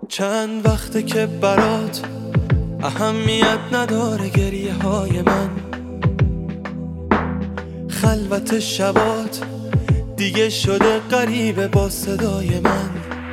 چند وقته که برات اهمیت نداره گریه های من، خلوت شبات دیگه شده غریبه با صدای من.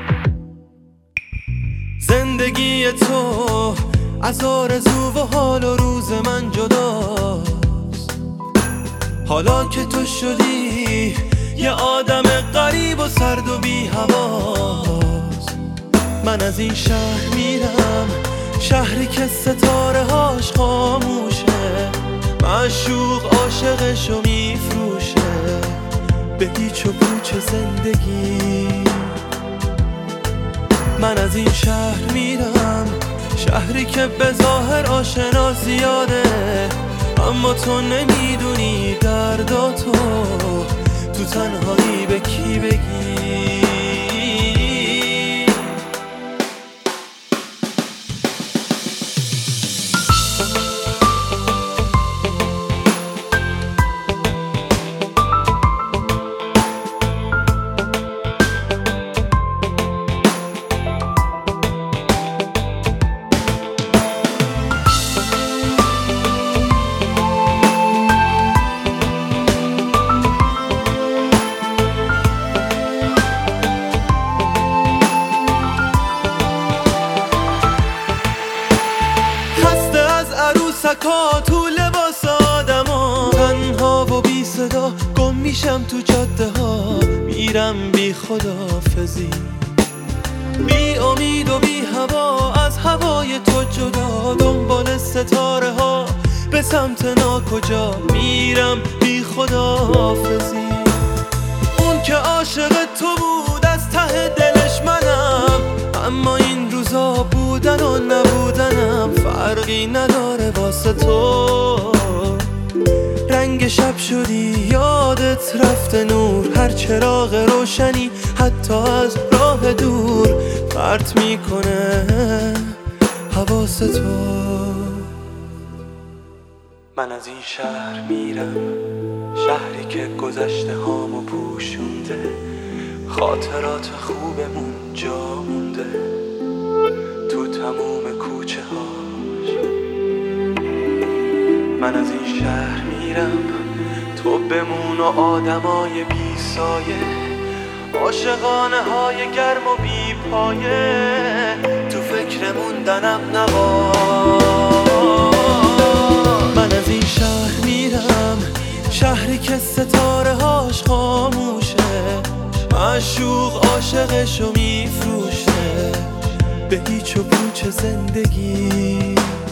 زندگی تو از آرزو و حال و روز من جداست. حالا که تو شدی یه آدم غریب و سرد و بی هواست. من از این شهر میرم، شهری که ستاره هاش خاموشه، معشوق عاشقشو میفروشه به هیچ و پوچ زندگی. من از این شهر میرم، شهری که به ظاهر آشنا زیاده، اما تو نمیدونی درداتو تو تنهایی به کی بگی. سکا تو لباس آدما، تنها و بی صدا گم میشم تو جاده ها. میرم بی خداحافظی، بی امید و بی هوا، از هوای تو جدا، دنبال ستاره ها به سمت ناکجا. میرم بی خداحافظی. اون که عاشق تو بود از ته دلش منم، اما این روزا بودن و نبودنم فرقی نداره واسه تو. رنگ شب شدی یادت رفته نور، هر چراغ روشنی حتی از راه دور پرت میکنه حواس تو. من از این شهر میرم، شهری که گذشته هامو پوشونده، خاطرات خوبمون جا مونده تو تموم کوچه هاش. من از این شهر میرم، تو بمون و آدمای بی سایه، عاشقانه های گرم و بی پایه، تو فکر موندنم نباش. من از این شهر میرم، شهری که ستاره هاش خاموشه، معشوق عاشقشو میفروشه به هیچ و پوچ زندگی.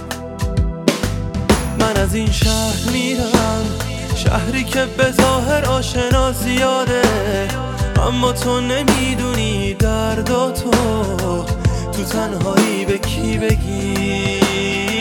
من از این شهر میرم، شهری که به ظاهر آشنا زیاده، اما تو نمیدونی درداتو تو تنهایی به کی بگی.